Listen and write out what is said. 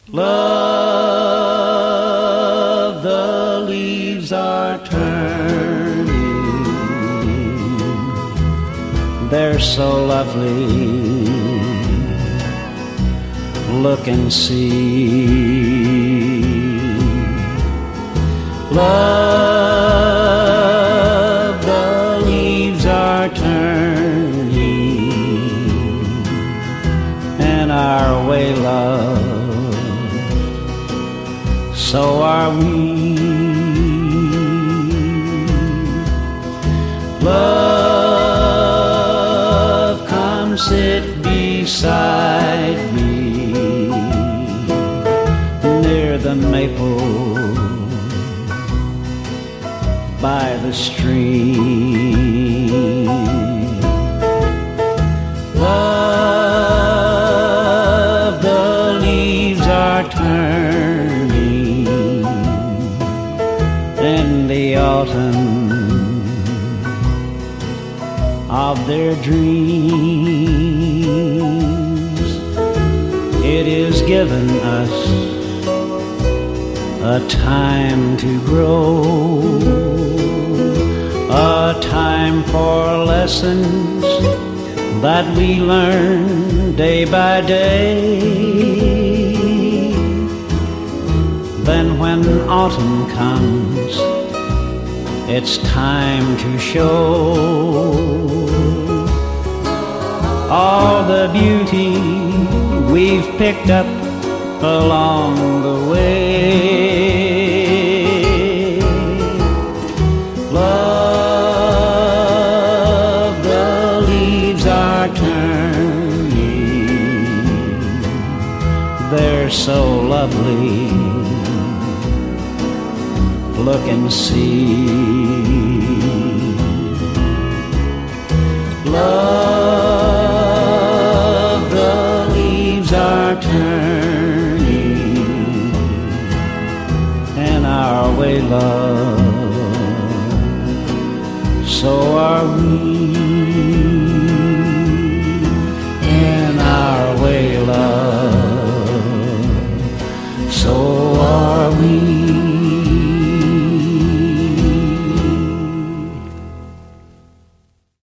Love, the leaves are turning. They're so lovely. Look and see. Love, the leaves are turning, and our way, love, so are we. Love, come sit beside me near the maple by the stream. Love, the leaves are turning in the autumn of their dreams. It is given us a time to grow, a time for lessons that we learn day by day. Then when autumn comes, it's time to show all the beauty we've picked up along the way. Love, the leaves are turning. They're so lovely. Look and see. Love, the leaves are turning, and our way, love, so are we. In our way, love, so